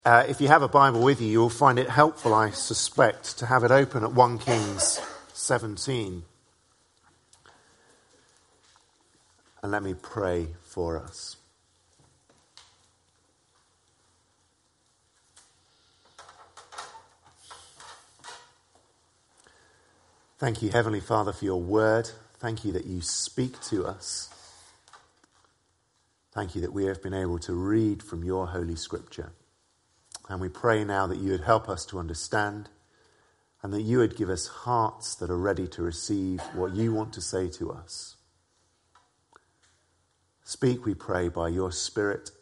If you have a Bible with you, you'll find it helpful, I suspect, to have it open at 1 Kings 17. And let me pray for us. Thank you, Heavenly Father, for your word. Thank you that you speak to us. Thank you that we have been able to read from your Holy Scripture. And we pray now that you would help us to understand and that you would give us hearts that are ready to receive what you want to say to us. Speak, we pray, by your Spirit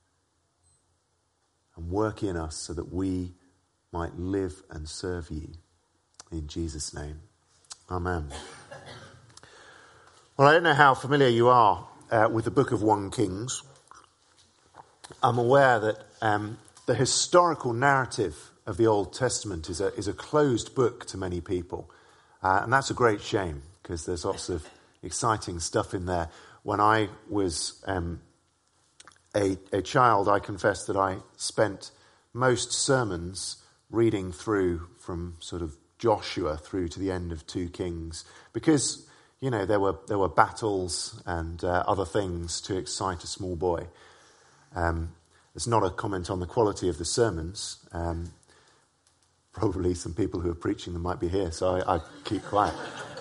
and work in us so that we might live and serve you. In Jesus' name, amen. Well, I don't know how familiar you are with the book of 1 Kings. I'm aware that the historical narrative of the Old Testament is a closed book to many people. And that's a great shame because there's lots of exciting stuff in there. When I was a child, I confess that I spent most sermons reading through from sort of Joshua through to the end of 2 Kings because, you know, there were battles and other things to excite a small boy. It's not a comment on the quality of the sermons. Probably some people who are preaching them might be here, so I keep quiet.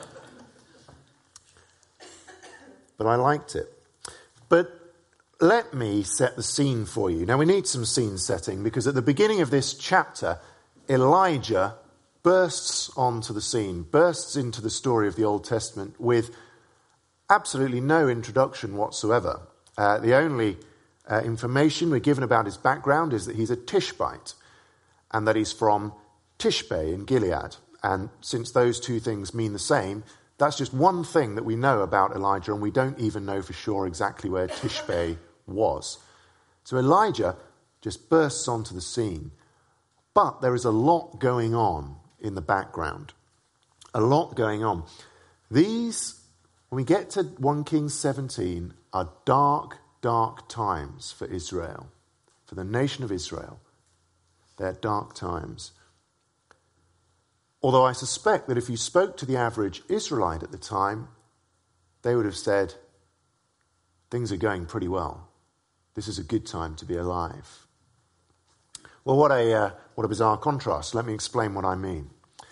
But I liked it. But let me set the scene for you. Now, we need some scene setting because at the beginning of this chapter, Elijah bursts onto the scene, bursts into the story of the Old Testament with absolutely no introduction whatsoever. The only information we're given about his background is that he's a Tishbite and that he's from Tishbe in Gilead. And since those two things mean the same, that's just one thing that we know about Elijah, and we don't even know for sure exactly where Tishbe was. So Elijah just bursts onto the scene. But there is a lot going on in the background. A lot going on. These, when we get to 1 Kings 17, are dark times for Israel, for the nation of Israel. They're dark times. Although I suspect that if you spoke to the average Israelite at the time, they would have said, things are going pretty well. This is a good time to be alive. Well, what a bizarre contrast. Let me explain what I mean.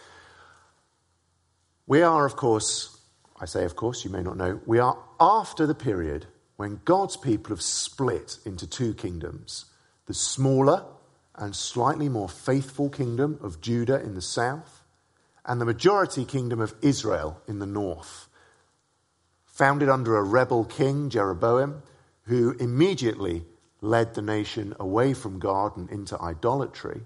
We are, of course, I say of course, you may not know, we are after the period when God's people have split into 2 kingdoms, the smaller and slightly more faithful kingdom of Judah in the south, and the majority kingdom of Israel in the north, founded under a rebel king, Jeroboam, who immediately led the nation away from God and into idolatry.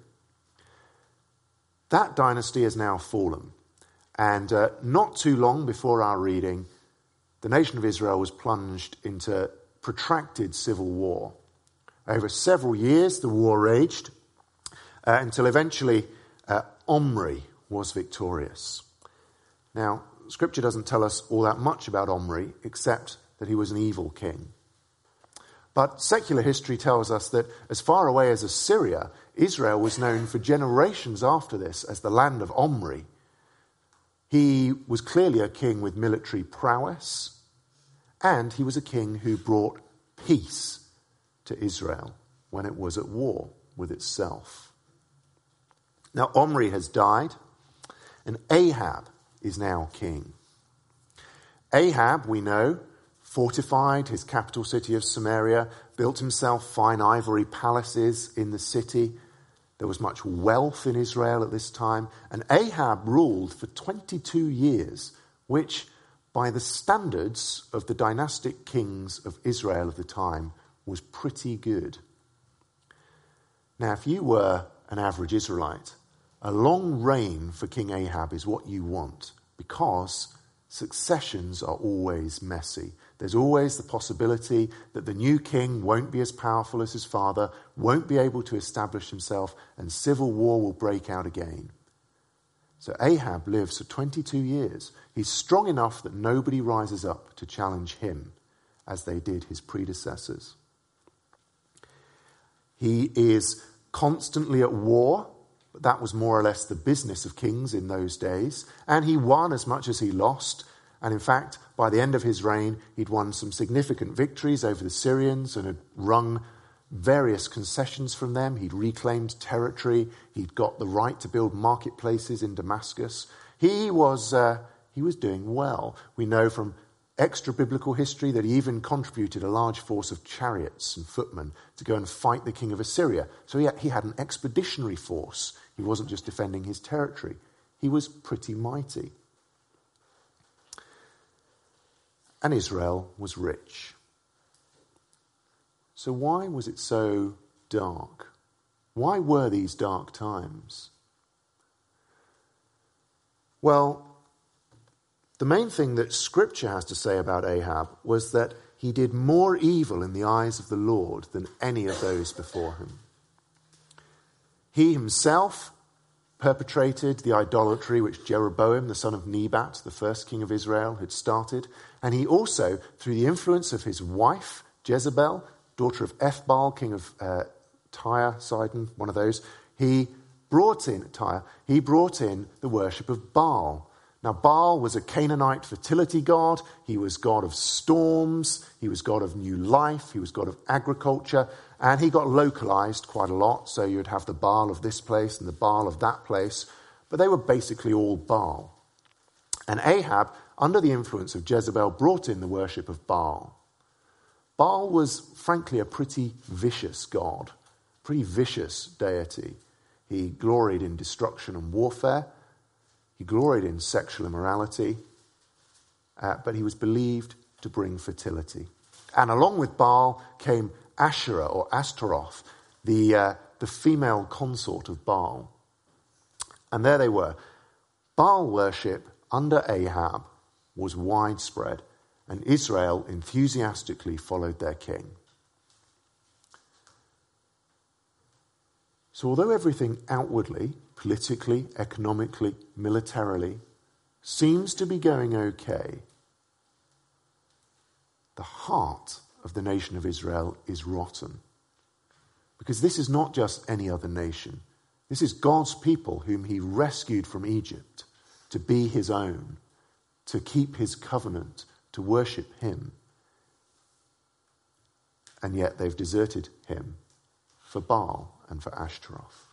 That dynasty has now fallen, and not too long before our reading, the nation of Israel was plunged into protracted civil war. Over several years, the war raged until eventually Omri was victorious. Now, Scripture doesn't tell us all that much about Omri, except that he was an evil king. But secular history tells us that as far away as Assyria, Israel was known for generations after this as the land of Omri. He was clearly a king with military prowess, and he was a king who brought peace to Israel when it was at war with itself. Now, Omri has died, and Ahab is now king. Ahab, we know, fortified his capital city of Samaria, built himself fine ivory palaces in the city. There was much wealth in Israel at this time, and Ahab ruled for 22 years, which, by the standards of the dynastic kings of Israel of the time, was pretty good. Now, if you were an average Israelite, a long reign for King Ahab is what you want, because successions are always messy. There's always the possibility that the new king won't be as powerful as his father, won't be able to establish himself, and civil war will break out again. So Ahab lives for 22 years. He's strong enough that nobody rises up to challenge him as they did his predecessors. He is constantly at war, but that was more or less the business of kings in those days. And he won as much as he lost. And in fact, by the end of his reign, he'd won some significant victories over the Syrians and had wrung various concessions from them. He'd reclaimed territory. He'd got the right to build marketplaces in Damascus. He was doing well. We know from extra-biblical history that he even contributed a large force of chariots and footmen to go and fight the king of Assyria. So he had an expeditionary force. He wasn't just defending his territory. He was pretty mighty. And Israel was rich. So why was it so dark? Why were these dark times? Well, the main thing that Scripture has to say about Ahab was that he did more evil in the eyes of the Lord than any of those before him. He himself perpetrated the idolatry which Jeroboam, the son of Nebat, the first king of Israel, had started. And he also, through the influence of his wife, Jezebel, daughter of Ethbaal, king of Tyre, Sidon, one of those, he brought in the worship of Baal. Now, Baal was a Canaanite fertility god. He was god of storms. He was god of new life. He was god of agriculture. And he got localized quite a lot. So you'd have the Baal of this place and the Baal of that place. But they were basically all Baal. And Ahab, under the influence of Jezebel, brought in the worship of Baal. Baal was, frankly, a pretty vicious god, pretty vicious deity. He gloried in destruction and warfare. He gloried in sexual immorality, but he was believed to bring fertility. And along with Baal came Asherah or Ashtaroth, the female consort of Baal. And there they were. Baal worship under Ahab was widespread, and Israel enthusiastically followed their king. So although everything outwardly, politically, economically, militarily, seems to be going okay, the heart of the nation of Israel is rotten. Because this is not just any other nation. This is God's people whom he rescued from Egypt to be his own, to keep his covenant, to worship him. And yet they've deserted him for Baal and for Ashtaroth.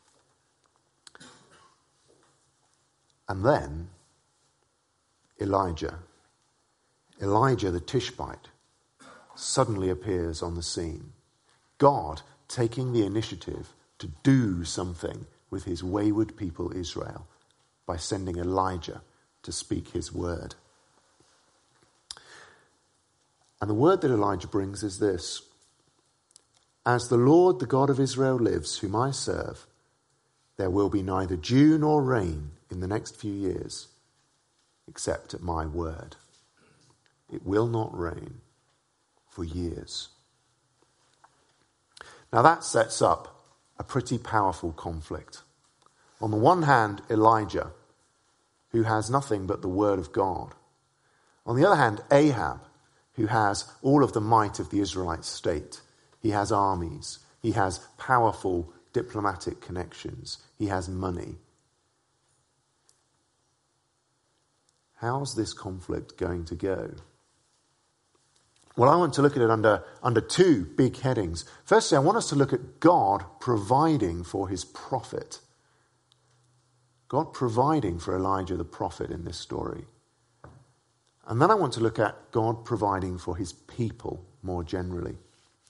And then Elijah the Tishbite, suddenly appears on the scene. God taking the initiative to do something with his wayward people Israel by sending Elijah to speak his word. And the word that Elijah brings is this: As the Lord, the God of Israel lives, whom I serve, there will be neither dew nor rain in the next few years, except at my word. It will not rain for years. Now that sets up a pretty powerful conflict. On the one hand, Elijah, who has nothing but the word of God. On the other hand, Ahab, who has all of the might of the Israelite state. He has armies. He has powerful diplomatic connections. He has money. How's this conflict going to go? Well, I want to look at it under two big headings. Firstly, I want us to look at God providing for his prophet. God providing for Elijah the prophet in this story. And then I want to look at God providing for his people more generally.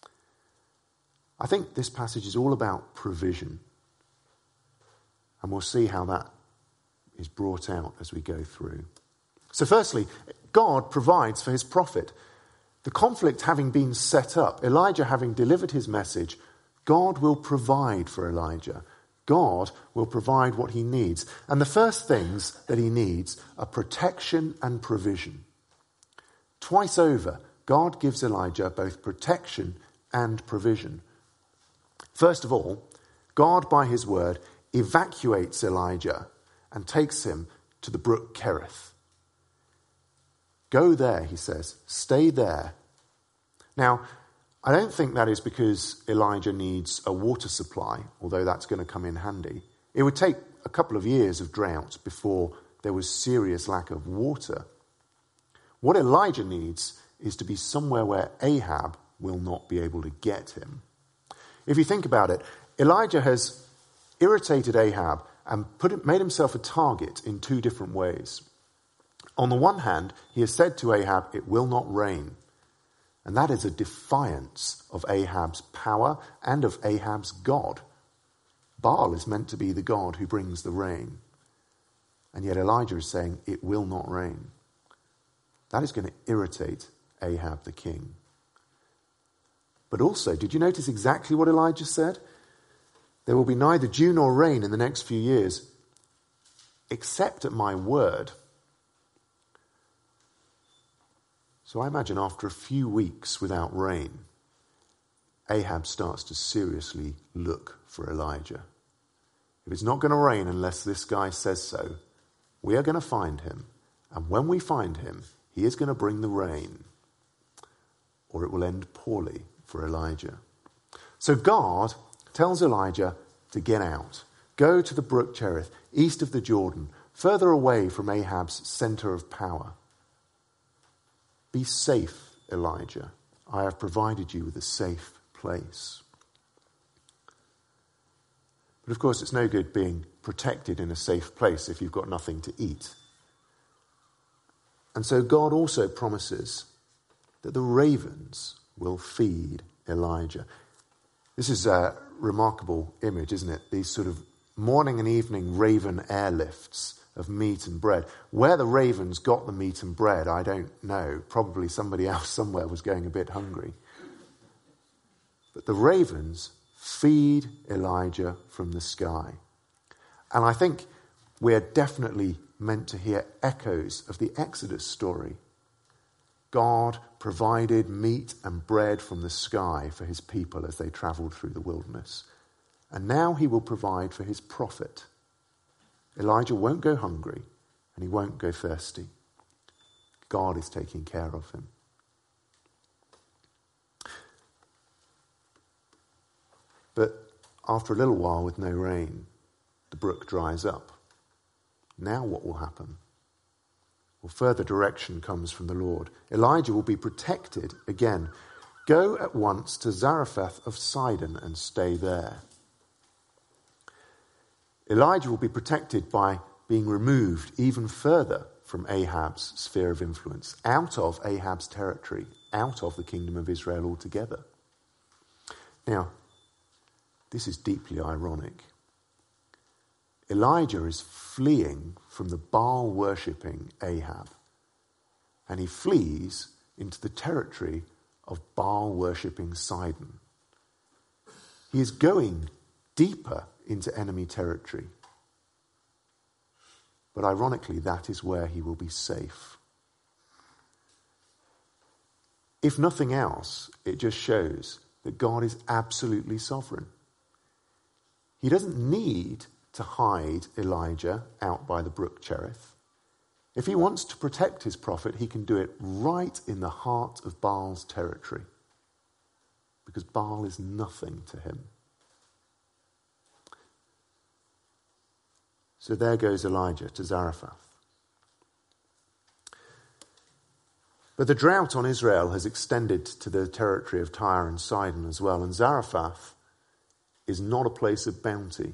I think this passage is all about provision. And we'll see how that is brought out as we go through. So firstly, God provides for his prophet. The conflict having been set up, Elijah having delivered his message, God will provide for Elijah. God will provide what he needs. And the first things that he needs are protection and provision. Twice over, God gives Elijah both protection and provision. First of all, God, by his word, evacuates Elijah and takes him to the brook Kerith. Go there, he says. Stay there. Now, I don't think that is because Elijah needs a water supply, although that's going to come in handy. It would take a couple of years of drought before there was serious lack of water. What Elijah needs is to be somewhere where Ahab will not be able to get him. If you think about it, Elijah has irritated Ahab and made himself a target in two different ways. On the one hand, he has said to Ahab, "It will not rain." And that is a defiance of Ahab's power and of Ahab's God. Baal is meant to be the God who brings the rain. And yet Elijah is saying, "It will not rain." That is going to irritate Ahab the king. But also, did you notice exactly what Elijah said? There will be neither dew nor rain in the next few years, except at my word. So I imagine after a few weeks without rain, Ahab starts to seriously look for Elijah. If it's not going to rain unless this guy says so, we are going to find him. And when we find him, he is going to bring the rain. Or it will end poorly for Elijah. So God tells Elijah to get out. Go to the brook Cherith, east of the Jordan, further away from Ahab's center of power. Be safe, Elijah. I have provided you with a safe place. But of course, it's no good being protected in a safe place if you've got nothing to eat. And so God also promises that the ravens will feed Elijah. This is a remarkable image, isn't it? These sort of morning and evening raven airlifts of meat and bread. Where the ravens got the meat and bread, I don't know. Probably somebody else somewhere was going a bit hungry. But the ravens feed Elijah from the sky. And I think we're definitely meant to hear echoes of the Exodus story. God provided meat and bread from the sky for his people as they travelled through the wilderness. And now he will provide for his prophet. Elijah won't go hungry and he won't go thirsty. God is taking care of him. But after a little while with no rain, the brook dries up. Now what will happen? Well, further direction comes from the Lord. Elijah will be protected again. Go at once to Zarephath of Sidon and stay there. Elijah will be protected by being removed even further from Ahab's sphere of influence, out of Ahab's territory, out of the kingdom of Israel altogether. Now, this is deeply ironic. Elijah is fleeing from the Baal-worshipping Ahab, and he flees into the territory of Baal-worshipping Sidon. He is going deeper into enemy territory. But ironically, that is where he will be safe. If nothing else, it just shows that God is absolutely sovereign. He doesn't need to hide Elijah out by the brook Cherith. If he wants to protect his prophet, he can do it right in the heart of Baal's territory, because Baal is nothing to him. So there goes Elijah to Zarephath. But the drought on Israel has extended to the territory of Tyre and Sidon as well, and Zarephath is not a place of bounty.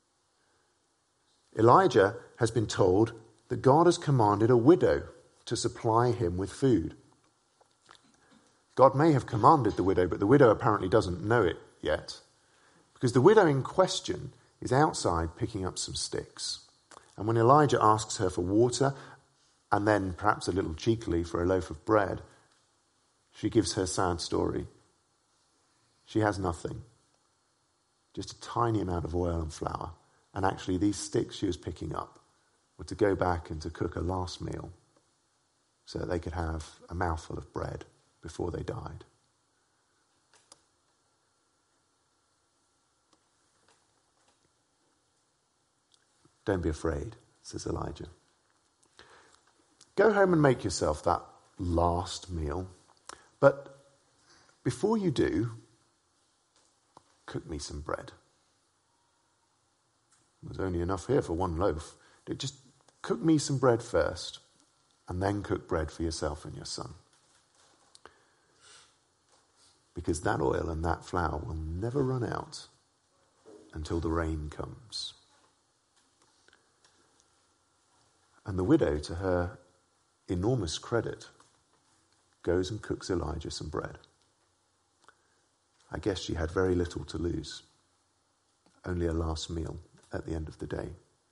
Elijah has been told that God has commanded a widow to supply him with food. God may have commanded the widow, but the widow apparently doesn't know it yet, because the widow in question is outside picking up some sticks. And when Elijah asks her for water, and then perhaps a little cheekily for a loaf of bread, she gives her sad story. She has nothing, just a tiny amount of oil and flour. And actually these sticks she was picking up were to go back and to cook a last meal so that they could have a mouthful of bread before they died. Don't be afraid, says Elijah. Go home and make yourself that last meal, but before you do, cook me some bread. There's only enough here for one loaf. Just cook me some bread first, and then cook bread for yourself and your son. Because that oil and that flour will never run out until the rain comes. And the widow, to her enormous credit, goes and cooks Elijah some bread. I guess she had very little to lose. Only a last meal at the end of the day.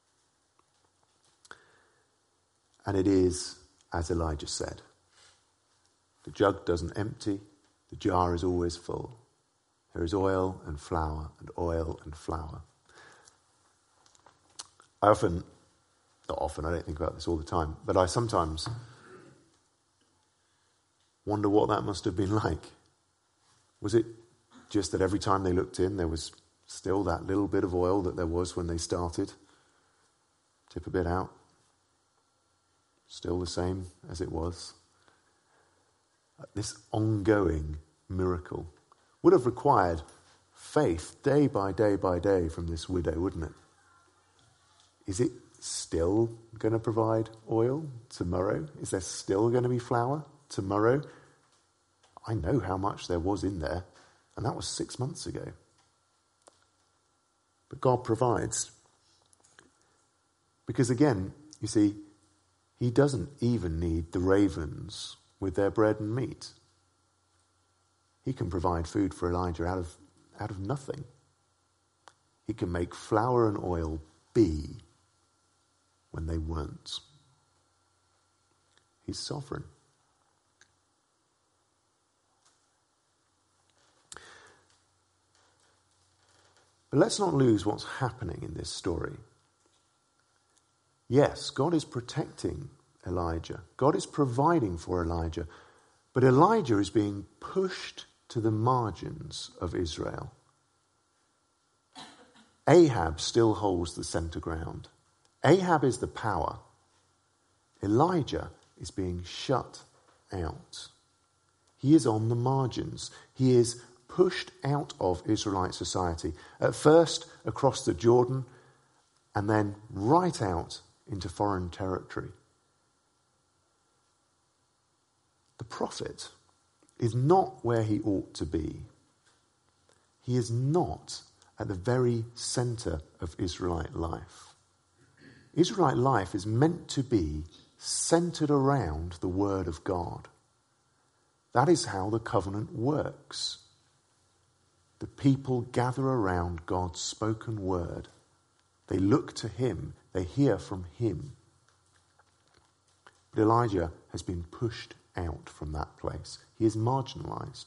And it is as Elijah said. The jug doesn't empty. The jar is always full. There is oil and flour and oil and flour. I don't think about this all the time, but I sometimes wonder what that must have been like. Was it just that every time they looked in, there was still that little bit of oil that there was when they started? Tip a bit out. Still the same as it was. This ongoing miracle would have required faith day by day by day from this widow, wouldn't it? Is it still going to provide oil tomorrow? Is there still going to be flour tomorrow? I know how much there was in there, and that was 6 months ago. But God provides. Because again, you see, he doesn't even need the ravens with their bread and meat. He can provide food for Elijah out of nothing. He can make flour and oil be when they weren't. He's sovereign. But let's not lose what's happening in this story. Yes, God is protecting Elijah. God is providing for Elijah. But Elijah is being pushed to the margins of Israel. Ahab still holds the center ground. Ahab is the power. Elijah is being shut out. He is on the margins. He is pushed out of Israelite society. At first across the Jordan, and then right out into foreign territory. The prophet is not where he ought to be. He is not at the very center of Israelite life. Israelite life is meant to be centered around the Word of God. That is how the covenant works. The people gather around God's spoken word. They look to him. They hear from him. But Elijah has been pushed out from that place. He is marginalized.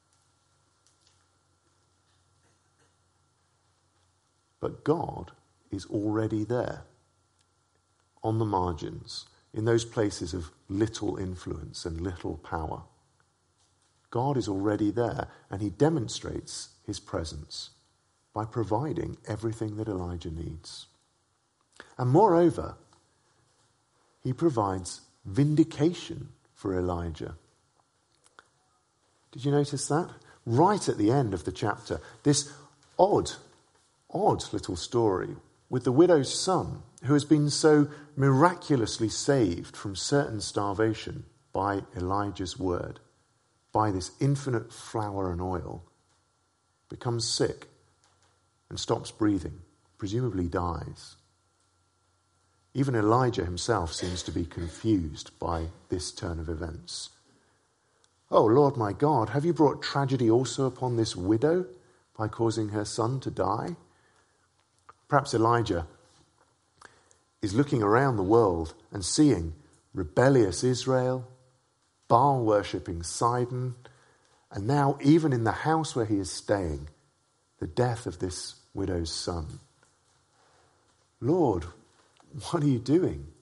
But God is already there, on the margins, in those places of little influence and little power. God is already there, and he demonstrates his presence by providing everything that Elijah needs. And moreover, he provides vindication for Elijah. Did you notice that? Right at the end of the chapter, this odd little story with the widow's son, who has been so miraculously saved from certain starvation by Elijah's word, by this infinite flour and oil, becomes sick and stops breathing, presumably dies. Even Elijah himself seems to be confused by this turn of events. "Oh, Lord my God, have you brought tragedy also upon this widow by causing her son to die?" Perhaps Elijah is looking around the world and seeing rebellious Israel, Baal-worshipping Sidon, and now even in the house where he is staying, the death of this widow's son. "Lord, what are you doing?"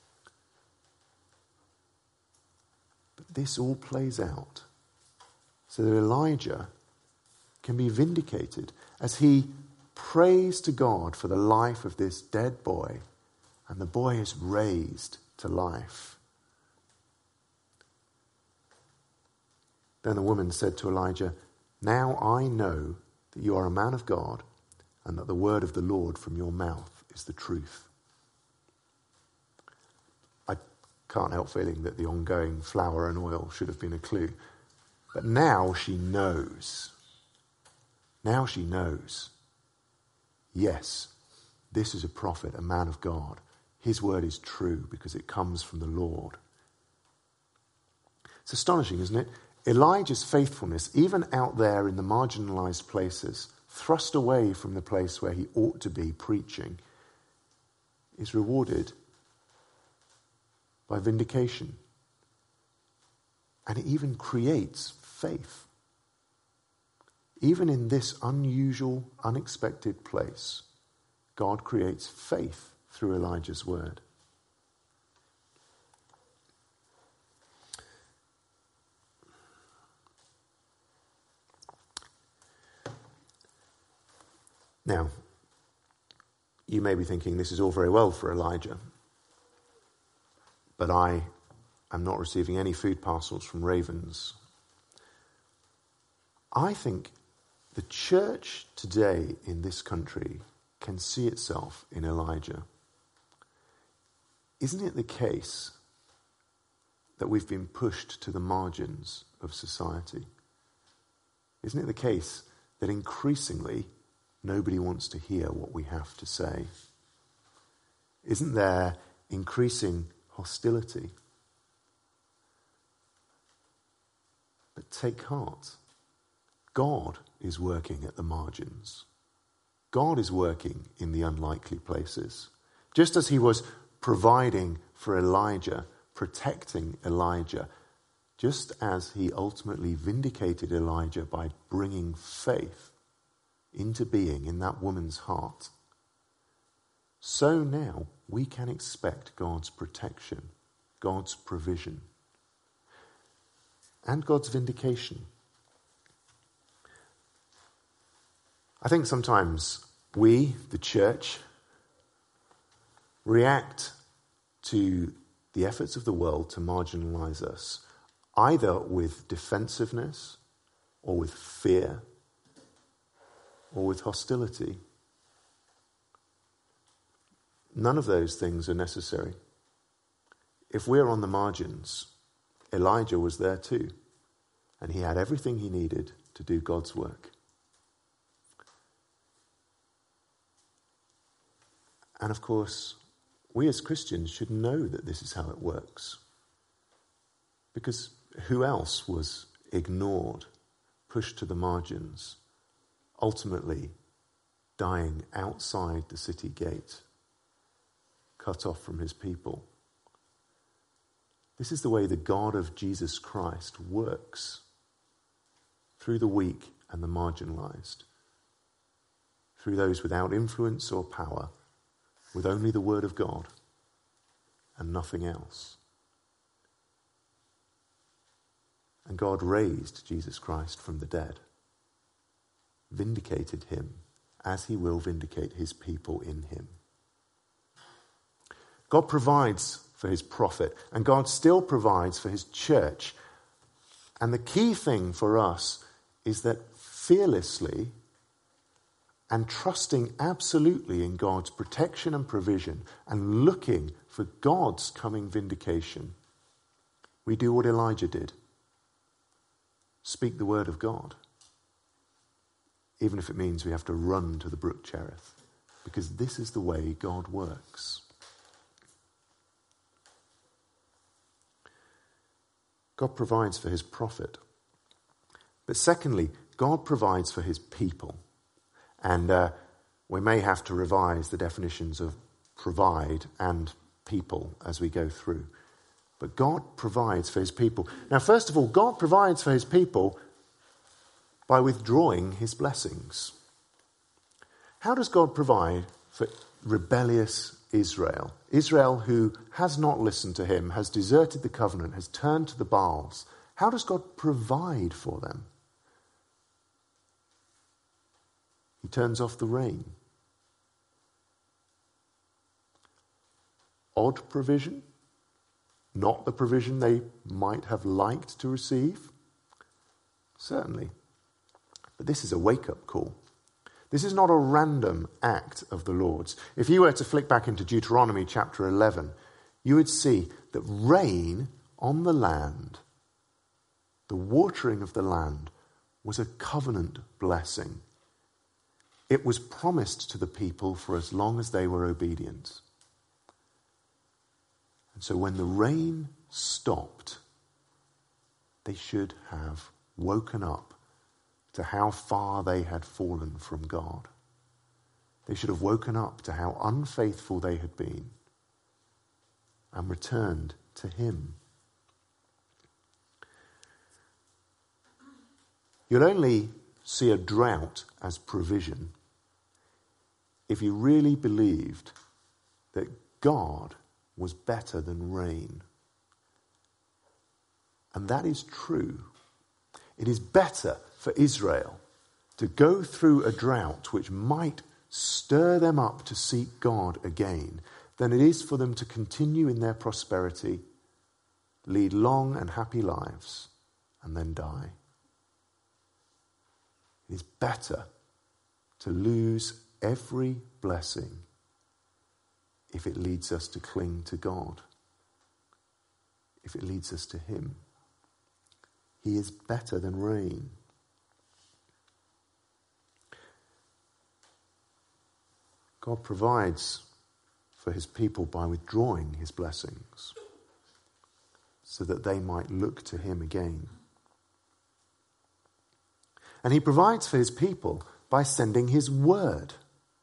But this all plays out so that Elijah can be vindicated as he prays to God for the life of this dead boy, and the boy is raised to life. Then the woman said to Elijah, "Now I know that you are a man of God, and that the word of the Lord from your mouth is the truth." I can't help feeling that the ongoing flour and oil should have been a clue. But now she knows. Now she knows. Yes, this is a prophet, a man of God. His word is true because it comes from the Lord. It's astonishing, isn't it? Elijah's faithfulness, even out there in the marginalized places, thrust away from the place where he ought to be preaching, is rewarded by vindication. And it even creates faith. Even in this unusual, unexpected place, God creates faith through Elijah's word. Now, you may be thinking this is all very well for Elijah, but I am not receiving any food parcels from ravens. I think the church today in this country can see itself in Elijah. Isn't it the case that we've been pushed to the margins of society? Isn't it the case that increasingly nobody wants to hear what we have to say? Isn't there increasing hostility? But take heart. God is working at the margins. God is working in the unlikely places. Just as he was providing for Elijah, protecting Elijah, just as he ultimately vindicated Elijah by bringing faith into being in that woman's heart, so now we can expect God's protection, God's provision, and God's vindication. I think sometimes we, the church, react to the efforts of the world to marginalize us, either with defensiveness or with fear or with hostility. None of those things are necessary. If we're on the margins, Elijah was there too, and he had everything he needed to do God's work. And of course, we as Christians should know that this is how it works. Because who else was ignored, pushed to the margins, ultimately dying outside the city gate, cut off from his people? This is the way the God of Jesus Christ works, through the weak and the marginalized, through those without influence or power, with only the word of God and nothing else. And God raised Jesus Christ from the dead, vindicated him as he will vindicate his people in him. God provides for his prophet, and God still provides for his church. And the key thing for us is that fearlessly and trusting absolutely in God's protection and provision and looking for God's coming vindication, we do what Elijah did. Speak the word of God. Even if it means we have to run to the brook Cherith. Because this is the way God works. God provides for his prophet. But secondly, God provides for his people. And we may have to revise the definitions of provide and people as we go through. But God provides for his people. Now, first of all, God provides for his people by withdrawing his blessings. How does God provide for rebellious Israel? Israel who has not listened to him, has deserted the covenant, has turned to the Baals. How does God provide for them? He turns off the rain. Odd provision, not the provision they might have liked to receive. Certainly. But this is a wake-up call. This is not a random act of the Lord's. If you were to flick back into Deuteronomy chapter 11, you would see that rain on the land, the watering of the land, was a covenant blessing. It was promised to the people for as long as they were obedient. And so when the rain stopped, they should have woken up to how far they had fallen from God. They should have woken up to how unfaithful they had been and returned to him. You'll only see a drought as provision if you really believed that God was better than rain. And that is true. It is better for Israel to go through a drought which might stir them up to seek God again than it is for them to continue in their prosperity, lead long and happy lives, and then die. It is better to lose every blessing if it leads us to cling to God, if it leads us to him. He is better than rain. God provides for his people by withdrawing his blessings so that they might look to him again. And he provides for his people by sending his word.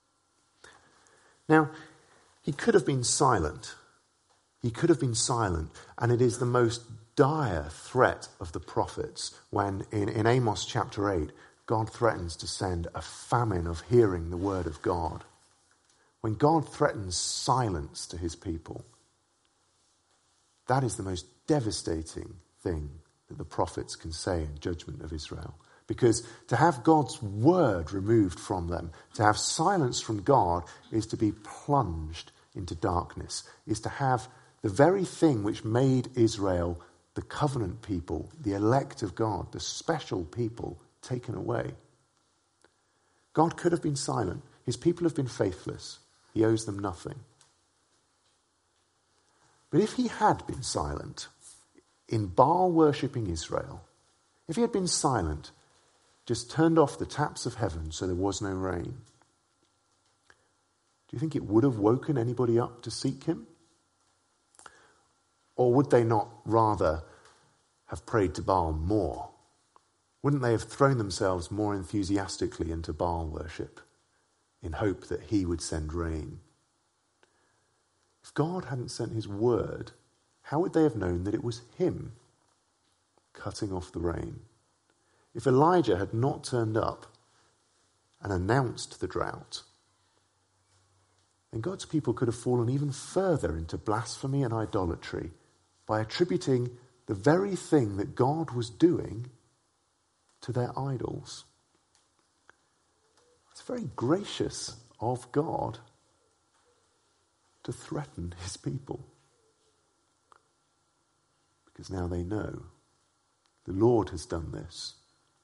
Now, he could have been silent. He could have been silent, and it is the most dire threat of the prophets when in Amos chapter 8, God threatens to send a famine of hearing the word of God. When God threatens silence to his people, that is the most devastating thing that the prophets can say in judgment of Israel. Because to have God's word removed from them, to have silence from God, is to be plunged into darkness, is to have the very thing which made Israel the covenant people, the elect of God, the special people, taken away. God could have been silent. His people have been faithless. He owes them nothing. But if he had been silent in Baal worshipping Israel, if he had been silent, just turned off the taps of heaven so there was no rain, do you think it would have woken anybody up to seek him? Or would they not rather have prayed to Baal more? Wouldn't they have thrown themselves more enthusiastically into Baal worship in hope that he would send rain? If God hadn't sent his word, how would they have known that it was him cutting off the rain? If Elijah had not turned up and announced the drought, then God's people could have fallen even further into blasphemy and idolatry by attributing the very thing that God was doing to their idols. It's very gracious of God to threaten his people, because now they know the Lord has done this.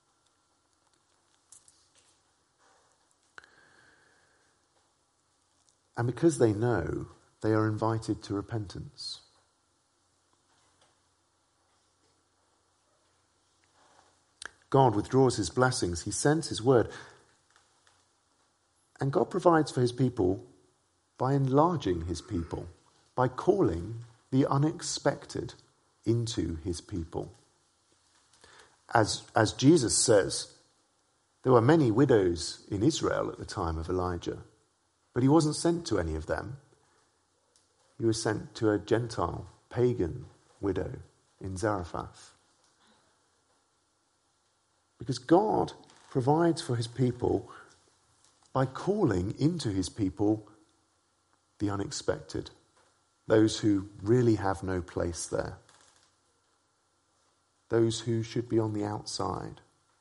And because they know, they are invited to repentance. God withdraws his blessings. He sends his word. And God provides for his people by enlarging his people, by calling the unexpected into his people. As Jesus says, there were many widows in Israel at the time of Elijah, but he wasn't sent to any of them. He was sent to a Gentile, pagan widow in Zarephath. Because God provides for his people by calling into his people the unexpected, those who really have no place there, those who should be on the outside.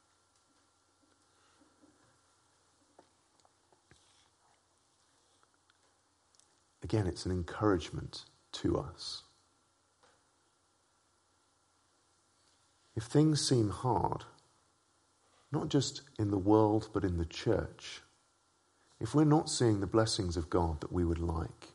Again, it's an encouragement to us. If things seem hard, not just in the world, but in the church, if we're not seeing the blessings of God that we would like,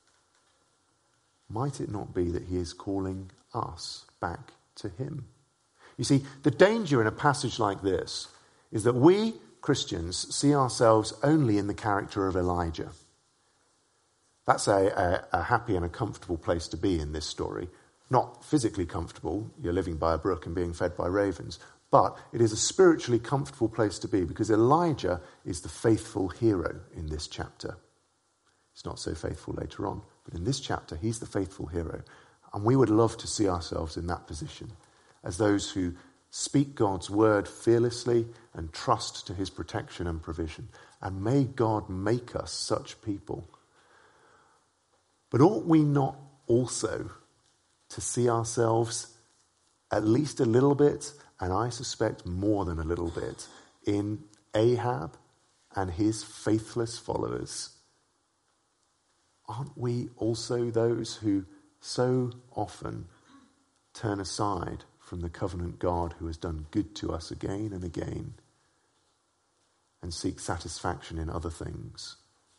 might it not be that he is calling us back to him? You see, the danger in a passage like this is that we Christians see ourselves only in the character of Elijah. That's a happy and a comfortable place to be in this story. Not physically comfortable, you're living by a brook and being fed by ravens, but it is a spiritually comfortable place to be because Elijah is the faithful hero in this chapter. He's not so faithful later on, but in this chapter, he's the faithful hero. And we would love to see ourselves in that position as those who speak God's word fearlessly and trust to his protection and provision. And may God make us such people. But ought we not also to see ourselves at least a little bit, and I suspect more than a little bit, in Ahab and his faithless followers? Aren't we also those who so often turn aside from the covenant God who has done good to us again and again and seek satisfaction in other things?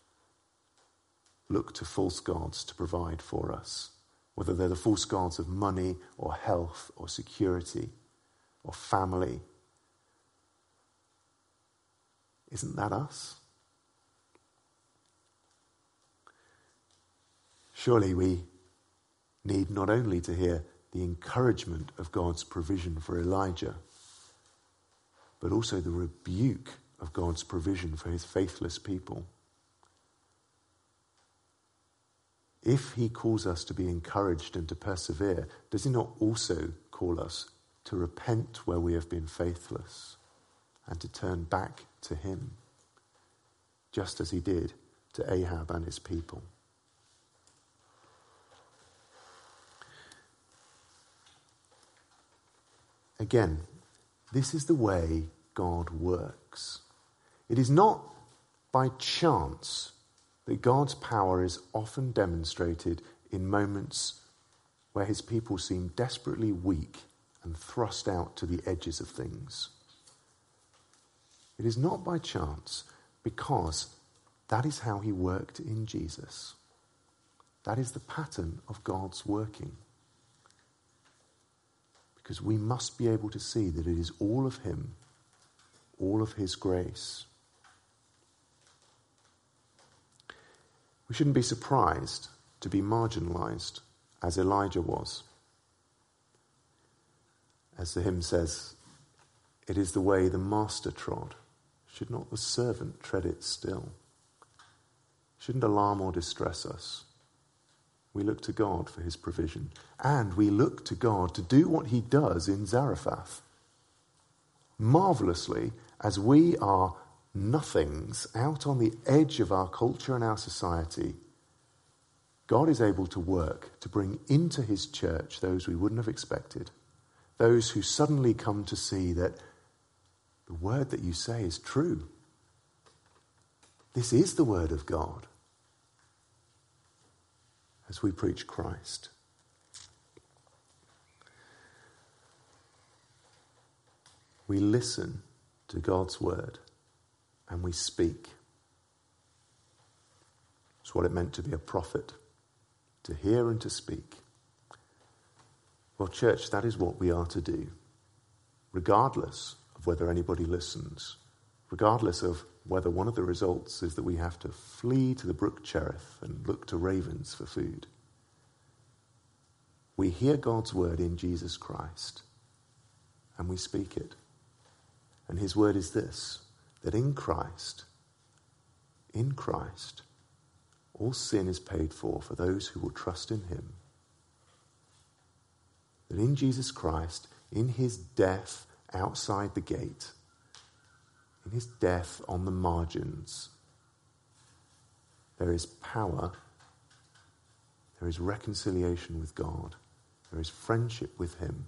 Look to false gods to provide for us, whether they're the false gods of money or health or security or family. Isn't that us? Surely we need not only to hear the encouragement of God's provision for Elijah, but also the rebuke of God's provision for his faithless people. If he calls us to be encouraged and to persevere, does he not also call us to repent where we have been faithless and to turn back to him, just as he did to Ahab and his people? Again, this is the way God works. It is not by chance that God's power is often demonstrated in moments where his people seem desperately weak and thrust out to the edges of things. It is not by chance, because that is how he worked in Jesus. That is the pattern of God's working. Because we must be able to see that it is all of him, all of his grace. We shouldn't be surprised to be marginalized as Elijah was. As the hymn says, it is the way the master trod. Should not the servant tread it still? Shouldn't alarm or distress us. We look to God for his provision. And we look to God to do what he does in Zarephath. Marvelously, as we are nothings out on the edge of our culture and our society, God is able to work to bring into his church those we wouldn't have expected. Those who suddenly come to see that the word that you say is true. This is the word of God. As we preach Christ. We listen to God's word and we speak. It's what it meant to be a prophet, to hear and to speak. Well, church, that is what we are to do, regardless of whether anybody listens, regardless of whether one of the results is that we have to flee to the brook Cherith and look to ravens for food. We hear God's word in Jesus Christ and we speak it. And his word is this, that in Christ, all sin is paid for those who will trust in him. That in Jesus Christ, in his death outside the gate, in his death on the margins, there is power, there is reconciliation with God, there is friendship with him.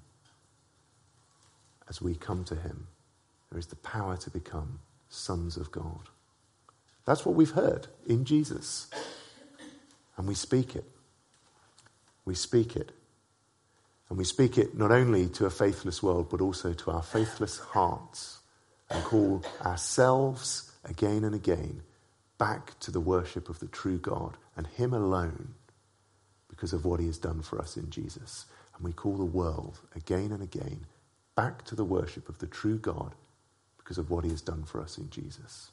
As we come to him, there is the power to become sons of God. That's what we've heard in Jesus. And we speak it. We speak it. And we speak it not only to a faithless world, but also to our faithless hearts and call ourselves again and again back to the worship of the true God and him alone because of what he has done for us in Jesus. And we call the world again and again back to the worship of the true God because of what he has done for us in Jesus.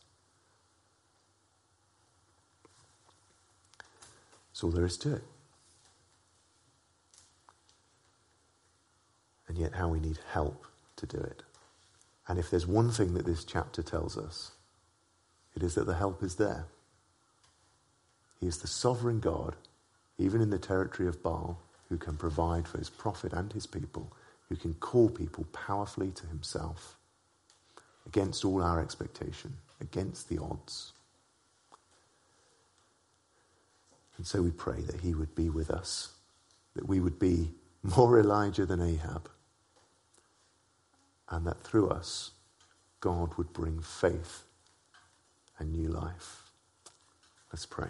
That's all there is to it. And yet how we need help to do it. And if there's one thing that this chapter tells us, it is that the help is there. He is the sovereign God, even in the territory of Baal, who can provide for his prophet and his people, who can call people powerfully to himself, against all our expectation, against the odds. And so we pray that he would be with us, that we would be more Elijah than Ahab, and that through us, God would bring faith and new life. Let's pray.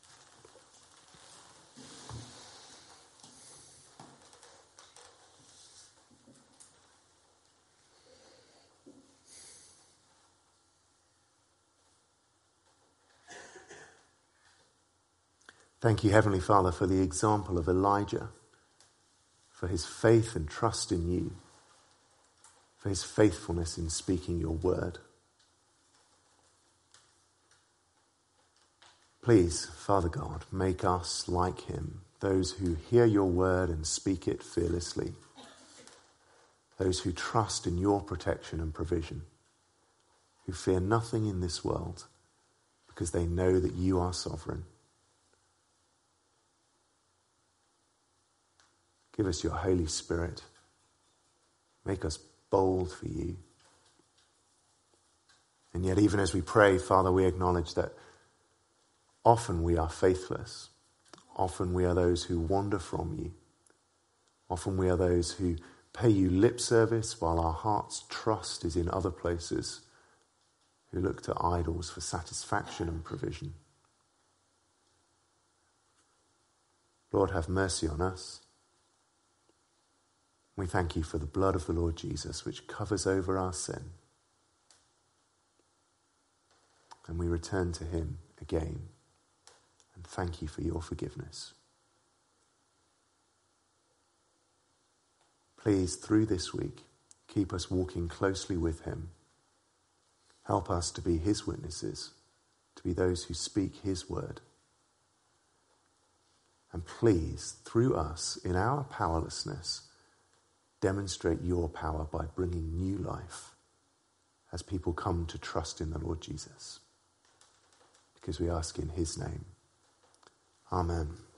Thank you, Heavenly Father, for the example of Elijah, for his faith and trust in you, for his faithfulness in speaking your word. Please, Father God, make us like him, those who hear your word and speak it fearlessly, those who trust in your protection and provision, who fear nothing in this world because they know that you are sovereign. Give us your Holy Spirit. Make us bold for you. And yet, even as we pray, Father, we acknowledge that often we are faithless. Often we are those who wander from you. Often we are those who pay you lip service while our heart's trust is in other places, who look to idols for satisfaction and provision. Lord, have mercy on us. We thank you for the blood of the Lord Jesus, which covers over our sin. And we return to him again and thank you for your forgiveness. Please, through this week, keep us walking closely with him. Help us to be his witnesses, to be those who speak his word. And please, through us, in our powerlessness, demonstrate your power by bringing new life as people come to trust in the Lord Jesus. Because we ask in his name. Amen.